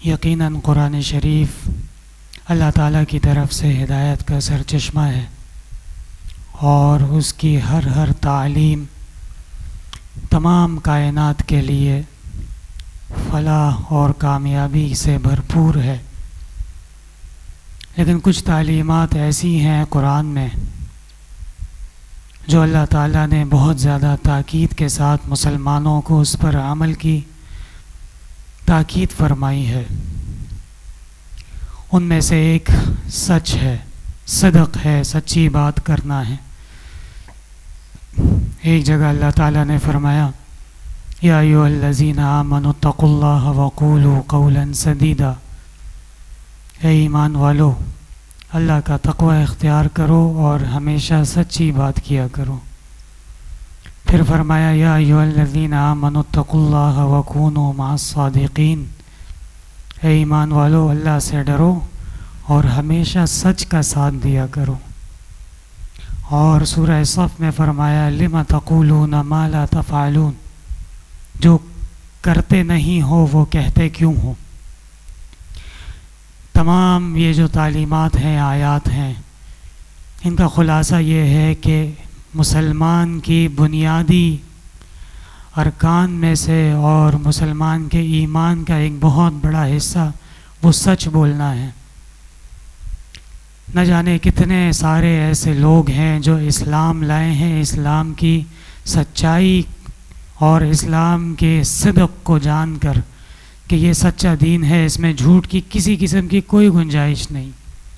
یقیناً قرآن شریف اللہ تعالیٰ کی طرف سے ہدایت کا سرچشمہ ہے، اور اس کی ہر تعلیم تمام کائنات کے لیے فلاح اور کامیابی سے بھرپور ہے۔ لیکن کچھ تعلیمات ایسی ہیں قرآن میں جو اللہ تعالیٰ نے بہت زیادہ تاکید کے ساتھ مسلمانوں کو اس پر عمل کی تاکید فرمائی ہے۔ ان میں سے ایک سچ ہے، صدق ہے، سچی بات کرنا ہے۔ ایک جگہ اللہ تعالیٰ نے فرمایا یا ایھا الذین آمنوا اتقوا اللہ وقولوا قولا سدیدا، اے ایمان والو اللہ کا تقوی اختیار کرو اور ہمیشہ سچی بات کیا کرو۔ پھر فرمایا یا ایھا الذین آمنوا اتقوا اللہ وکونوا مع الصادقین، اے ایمان والو اللہ سے ڈرو اور ہمیشہ سچ کا ساتھ دیا کرو۔ اور سورہ صف میں فرمایا لم تقولون ما لا تفعلون، جو کرتے نہیں ہو وہ کہتے کیوں ہو۔ تمام یہ جو تعلیمات ہیں، آیات ہیں، ان کا خلاصہ یہ ہے کہ مسلمان کی بنیادی ارکان میں سے اور مسلمان کے ایمان کا ایک بہت بڑا حصہ وہ سچ بولنا ہے۔ نہ جانے کتنے سارے ایسے لوگ ہیں جو اسلام لائے ہیں، اسلام کی سچائی اور اسلام کے صدق کو جان کر کہ یہ سچا دین ہے، اس میں جھوٹ کی کسی قسم کی کوئی گنجائش نہیں۔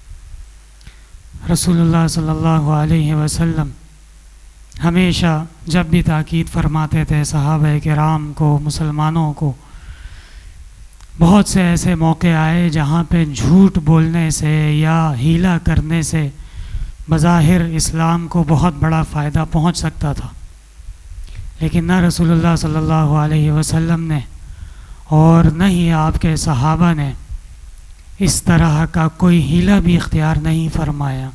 رسول اللہ صلی اللہ علیہ وسلم ہمیشہ جب بھی تاکید فرماتے تھے صحابہ کرام کو، مسلمانوں کو، بہت سے ایسے موقع آئے جہاں پہ جھوٹ بولنے سے یا ہیلا کرنے سے بظاہر اسلام کو بہت بڑا فائدہ پہنچ سکتا تھا، لیکن نہ رسول اللہ صلی اللہ علیہ وسلم نے اور نہ ہی آپ کے صحابہ نے اس طرح کا کوئی ہیلا بھی اختیار نہیں فرمایا۔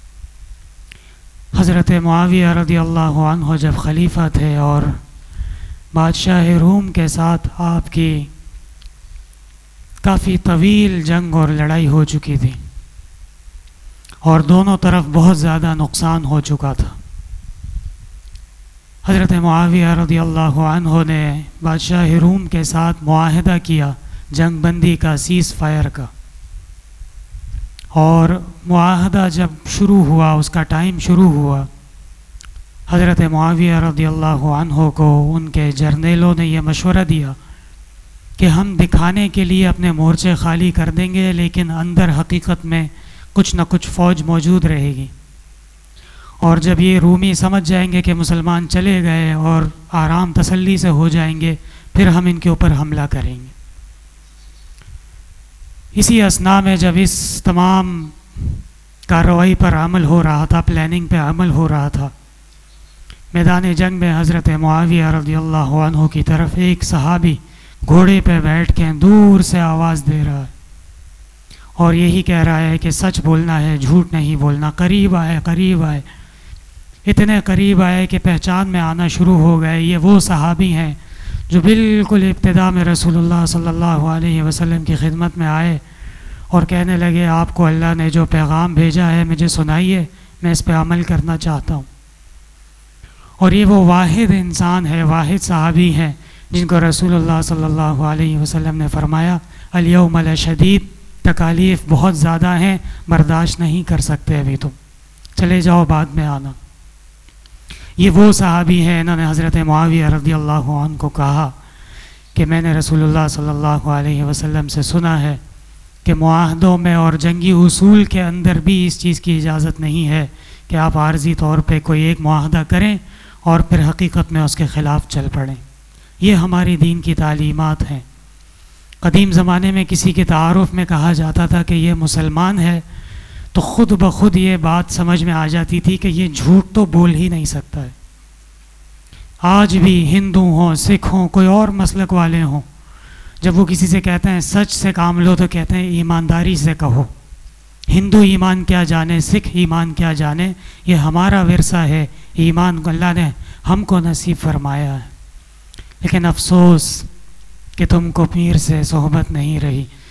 حضرت معاویہ رضی اللہ عنہ جب خلیفہ تھے اور بادشاہ روم کے ساتھ آپ کی کافی طویل جنگ اور لڑائی ہو چکی تھی اور دونوں طرف بہت زیادہ نقصان ہو چکا تھا، حضرت معاویہ رضی اللہ عنہ نے بادشاہ روم کے ساتھ معاہدہ کیا جنگ بندی کا، سیز فائر کا، اور معاہدہ جب شروع ہوا، اس کا ٹائم شروع ہوا، حضرت معاویہ رضی اللہ عنہ کو ان کے جرنیلوں نے یہ مشورہ دیا کہ ہم دکھانے کے لیے اپنے مورچے خالی کر دیں گے، لیکن اندر حقیقت میں کچھ نہ کچھ فوج موجود رہے گی، اور جب یہ رومی سمجھ جائیں گے کہ مسلمان چلے گئے اور آرام تسلی سے ہو جائیں گے، پھر ہم ان کے اوپر حملہ کریں گے۔ اسی اثناء میں جب اس تمام کارروائی پر عمل ہو رہا تھا، پلاننگ پہ عمل ہو رہا تھا، میدان جنگ میں حضرت معاویہ رضی اللہ عنہ کی طرف ایک صحابی گھوڑے پہ بیٹھ کے دور سے آواز دے رہا ہے اور یہی کہہ رہا ہے کہ سچ بولنا ہے، جھوٹ نہیں بولنا، قریب آئے قریب آئے۔ اتنے قریب آئے کہ پہچان میں آنا شروع ہو گئے، یہ وہ صحابی ہیں جو بالکل ابتدا میں رسول اللہ صلی اللہ علیہ وسلم کی خدمت میں آئے اور کہنے لگے آپ کو اللہ نے جو پیغام بھیجا ہے مجھے سنائیے، میں اس پہ عمل کرنا چاہتا ہوں۔ اور یہ وہ واحد انسان ہے، واحد صحابی ہیں جن کو رسول اللہ صلی اللہ علیہ وسلم نے فرمایا الیوم لشدید، تکالیف بہت زیادہ ہیں، برداشت نہیں کر سکتے ابھی تم، چلے جاؤ بعد میں آنا۔ یہ وہ صحابی ہیں، انہوں نے حضرت معاویہ رضی اللہ عنہ کو کہا کہ میں نے رسول اللہ صلی اللہ علیہ وسلم سے سنا ہے کہ معاہدوں میں اور جنگی اصول کے اندر بھی اس چیز کی اجازت نہیں ہے کہ آپ عارضی طور پہ کوئی ایک معاہدہ کریں اور پھر حقیقت میں اس کے خلاف چل پڑیں۔ یہ ہماری دین کی تعلیمات ہیں۔ قدیم زمانے میں کسی کے تعارف میں کہا جاتا تھا کہ یہ مسلمان ہے تو خود بخود یہ بات سمجھ میں آ جاتی تھی کہ یہ جھوٹ تو بول ہی نہیں سکتا ہے۔ آج بھی ہندو ہوں، سکھ ہوں، کوئی اور مسلک والے ہوں، جب وہ کسی سے کہتے ہیں سچ سے کام لو تو کہتے ہیں ایمانداری سے کہو۔ ہندو ایمان کیا جانے، سکھ ایمان کیا جانے، یہ ہمارا ورثہ ہے، ایمان کو اللہ نے ہم کو نصیب فرمایا ہے۔ لیکن افسوس کہ تم کو پیر سے صحبت نہیں رہی،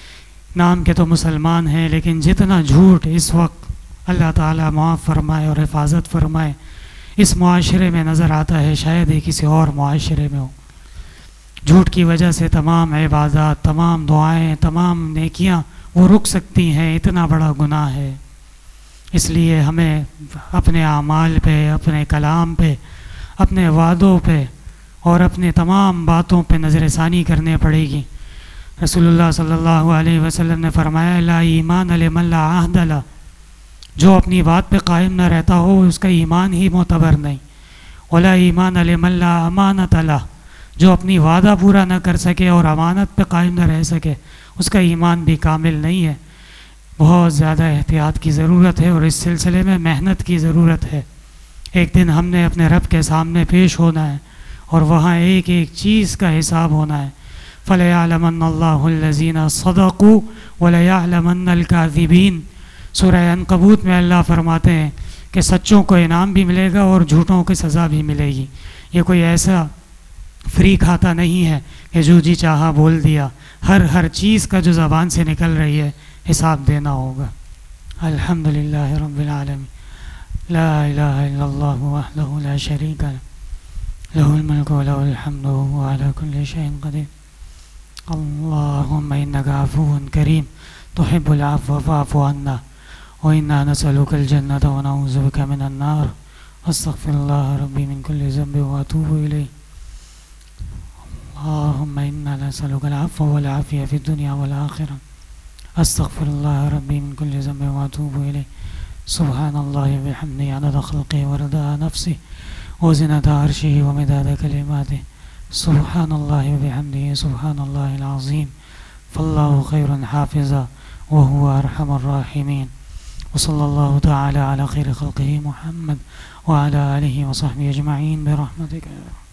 نام کے تو مسلمان ہیں، لیکن جتنا جھوٹ اس وقت اللہ تعالیٰ معاف فرمائے اور حفاظت فرمائے اس معاشرے میں نظر آتا ہے، شاید ہی کسی اور معاشرے میں ہو۔ جھوٹ کی وجہ سے تمام عبادات، تمام دعائیں، تمام نیکیاں وہ رک سکتی ہیں، اتنا بڑا گناہ ہے۔ اس لیے ہمیں اپنے اعمال پہ، اپنے کلام پہ، اپنے وعدوں پہ اور اپنے تمام باتوں پہ نظر ثانی کرنے پڑے گی۔ رسول اللہ صلی اللہ علیہ وسلم نے فرمایا لا ایمان لمن لا عہد لہ، جو اپنی بات پہ قائم نہ رہتا ہو اس کا ایمان ہی معتبر نہیں۔ ولا ایمان لمن لا امانت لہ، جو اپنی وعدہ پورا نہ کر سکے اور امانت پہ قائم نہ رہ سکے اس کا ایمان بھی کامل نہیں ہے۔ بہت زیادہ احتیاط کی ضرورت ہے اور اس سلسلے میں محنت کی ضرورت ہے۔ ایک دن ہم نے اپنے رب کے سامنے پیش ہونا ہے اور وہاں ایک ایک چیز کا حساب ہونا ہے۔ فَلَيَعْلَمَنَّ اللَّهُ الَّذِينَ صَدَقُوا وَلَيَعْلَمَنَّ الْكَاذِبِينَ۔ سورہ عنکبوت میں اللہ فرماتے ہیں کہ سچوں کو انعام بھی ملے گا اور جھوٹوں کی سزا بھی ملے گی۔ یہ کوئی ایسا فری کھاتا نہیں ہے کہ جو جی چاہا بول دیا، ہر چیز کا جو زبان سے نکل رہی ہے حساب دینا ہوگا۔ الحمدللہ رب العالمین، لا الہ الا اللہ وحدہ لا شریک لہ، لہ الملک و لہ الحمد وہو علی کل شیء قدیر۔ اللہم انک عفو کریم تحب العفو فاعف عنا وإنا نسألك الجنة ونعوذ بك من النار۔ استغفر الله ربي من كل ذنب وأتوب إليه۔ اللهم إنا نسألك العفو والعافية في الدنيا والآخرة۔ استغفر الله ربي من كل ذنب وأتوب إليه۔ سبحان الله وبحمده عدد خلقه ورضا نفسه وزنة عرشه ومداد كلماته۔ سبحان الله وبحمده سبحان الله العظيم۔ فالله خير حافظا وهو أرحم الراحمين۔ وصلى الله تعالى على خير خلقه محمد وعلى آله وصحبه أجمعين برحمتك يا رب۔